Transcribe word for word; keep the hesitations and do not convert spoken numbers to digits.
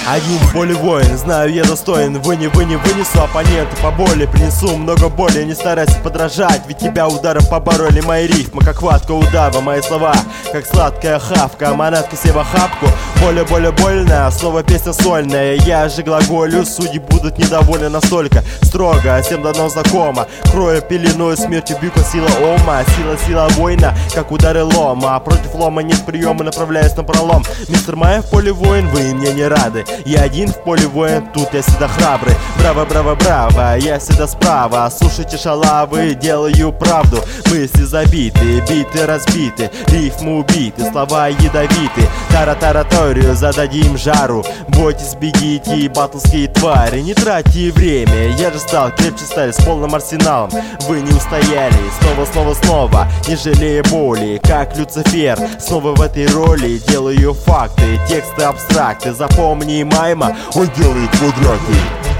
Один в поле воин, знаю я достоин. Вы не, вы не вынесу оппонента по боли. Принесу много боли, не старайся подражать. Ведь тебя ударом побороли мои рифмы, как хватка удава. Мои слова, как сладкая хавка, монетка себе в охапку. Более, более больно, снова песня сольная. Я же глаголю, судьи будут недовольны настолько строго, всем давно знакомо. Крою пеленою смертью бьюка сила ома. Сила, сила воина, как удары лома. А против лома нет приема, направляюсь на пролом. Мистер Майя в поле воин, вы мне не рады. Я один в поле воин, тут я всегда храбрый. Браво, браво, браво, я всегда справа. Слушайте шалавы, делаю правду. Мысли забиты, биты разбиты, рифмы убиты, слова ядовиты. Тара-тараторию зададим жару. Бойтесь, бегите, батлские твари. Не тратьте время, я же стал крепче стали с полным арсеналом. Вы не устояли, снова, снова, снова, не жалея боли, как Люцифер. Снова в этой роли делаю факты, тексты абстракты. Запомни Майма, он делает квадраты.